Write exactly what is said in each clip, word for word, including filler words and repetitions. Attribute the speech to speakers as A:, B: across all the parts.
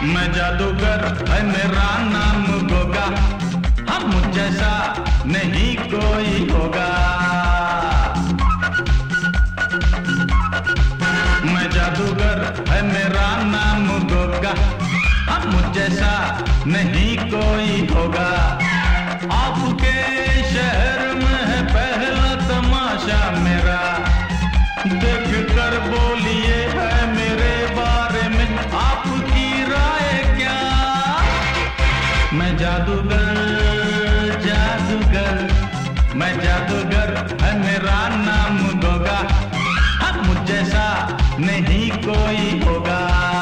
A: मैं जादूगर है मेरा नाम गोगा, हम मुझ जैसा नहीं कोई होगा। मैं जादूगर है मेरा नाम गोगा, हम मुझ जैसा नहीं कोई होगा। आपके शहर में है पहला तमाशा मेरा, देख कर बोलिए है मेरे बारे में आपकी राय क्या। मैं जादूगर जादूगर मैं जादूगर है मेरा नाम गोगा, अब मुझ जैसा नहीं कोई होगा।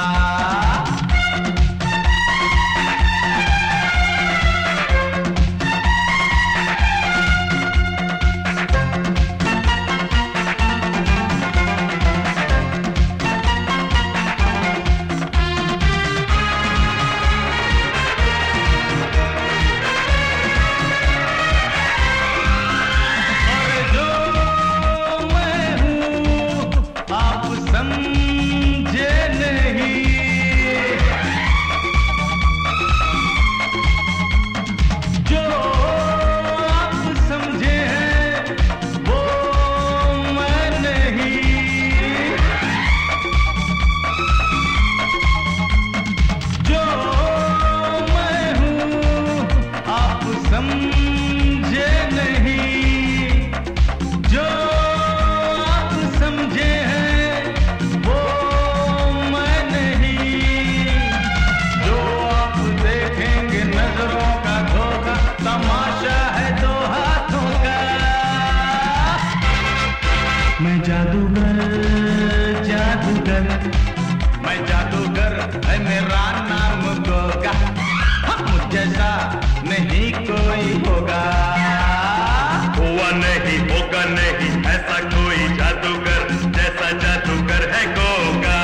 A: समझे नहीं जो आप समझे हैं वो मैं नहीं, जो आप देखेंगे नजरों का धोखा, तमाशा है दो हाथों का। मैं जादूगर जादूगर मैं जादूगर है मेरा नाम गोगा, मुझ जैसा नहीं कोई होगा।
B: हुआ नहीं होगा नहीं ऐसा कोई जादूगर, जैसा जादूगर है गोगा।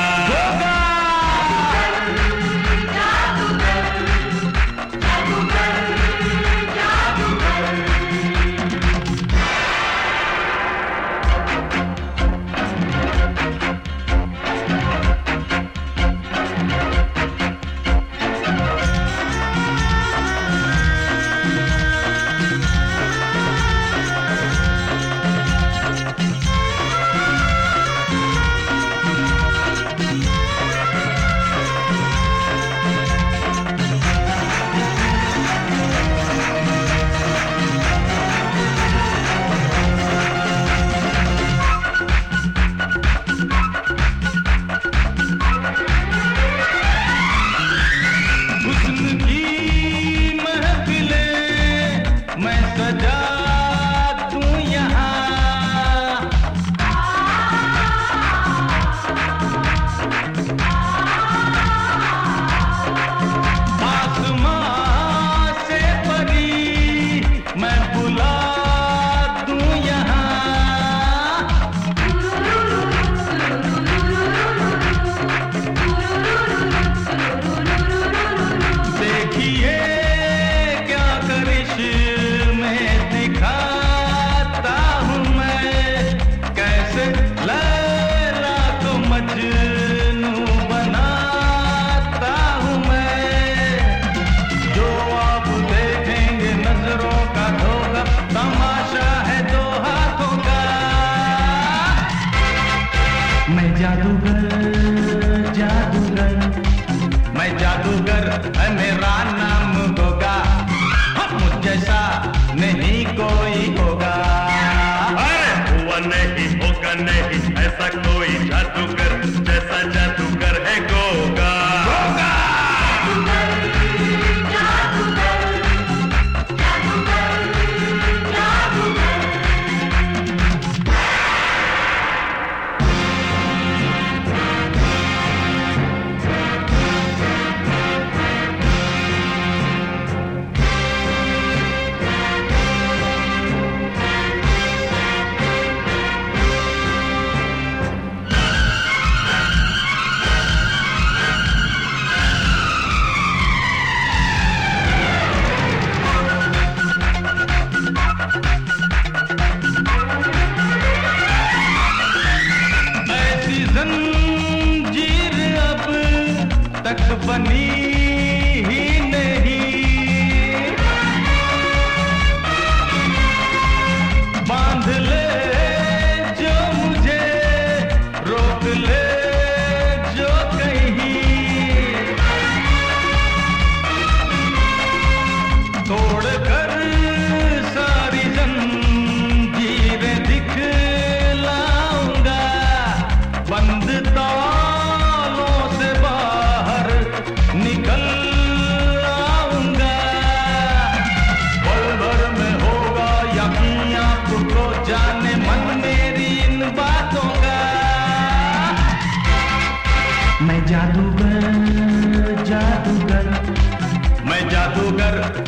A: मैं जादूगर जादूगर मैं जादूगर है मेरा नाम गोगा, मुझ जैसा नहीं कोई होगा।
B: अरे हुआ नहीं होगा नहीं ऐसा कोई जादूगर, जैसा जादूगर है गोगा।
A: ही नहीं। बांध ले जो मुझे, रोक ले जो कहीं, तोड़ कर सारी जंजीरें दिखलाऊंगा, बंद तालों से बाहर निकल आऊंगा। पल भर में होगा यकीन, आपको जाने मन मेरी इन बातों का। मैं जादूगर, जादूगर, मैं जादूगर